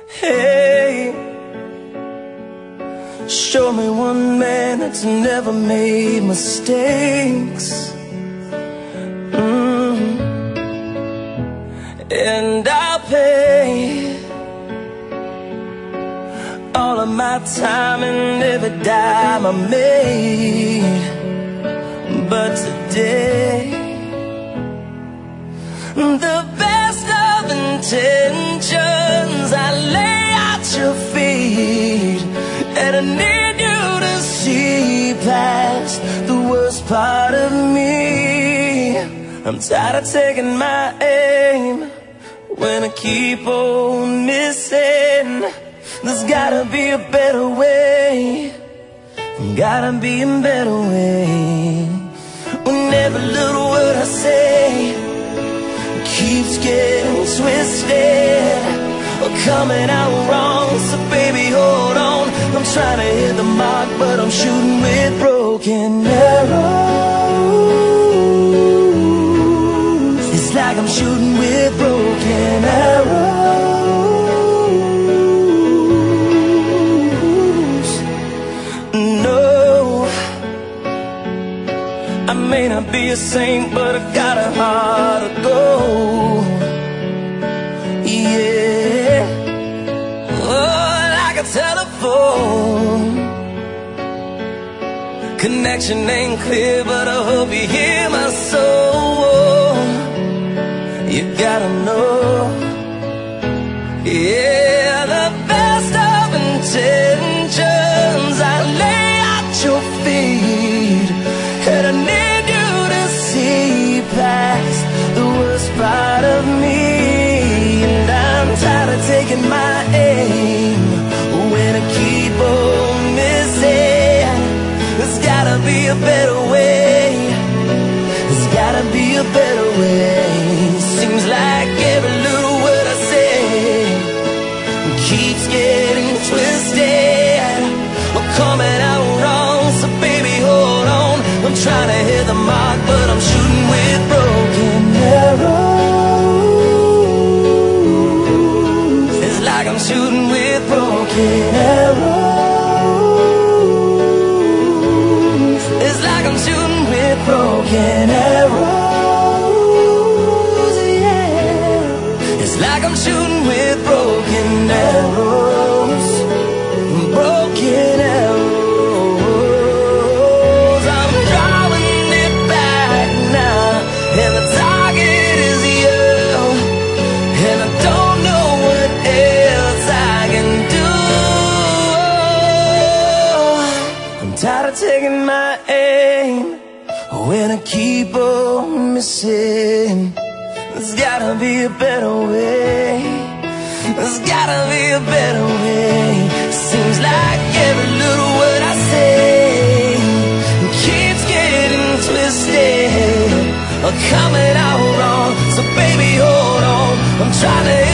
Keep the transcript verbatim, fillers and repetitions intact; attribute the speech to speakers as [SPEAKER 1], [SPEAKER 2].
[SPEAKER 1] Hey, show me one man that's never made mistakes, mm. And I'll pay all of my time and every dime I made. But today, the best of intentions I lay at your feet, and I need you to see past the worst part of me. I'm tired of taking my aim when I keep on missing. There's gotta be a better way, gotta be a better way. When every little word I say keeps getting twisted or coming out wrong, so baby hold on. I'm trying to hit the mark, but I'm shooting with broken arrows. It's like I'm shooting with broken arrows. No, I may not be a saint, but I got a heart of gold. Yeah, oh, like a telephone connection ain't clear, but I hope you hear my soul. You gotta know, yeah, the best of intentions I lay at your feet, and I need you to see past the worst part of me. And I'm tired of taking my aim when I keep on missing. There's gotta be a better way, there's gotta be a better way. Seems like every little word I say keeps getting twisted or coming out wrong, so baby hold on. I'm trying to hit the mark, but I'm shooting with broken arrows. It's like I'm shooting with broken arrows. It's like I'm shooting with broken arrows, yeah. It's like I'm shooting with broken arrows, broken arrows. I'm drawing it back now, and the target is you, and I don't know what else I can do. I'm tired of taking my aim when I keep on missing. There's gotta be a better way, there's gotta be a better way. Seems like every little word I say keeps getting twisted or coming out wrong, so baby hold on. I'm trying to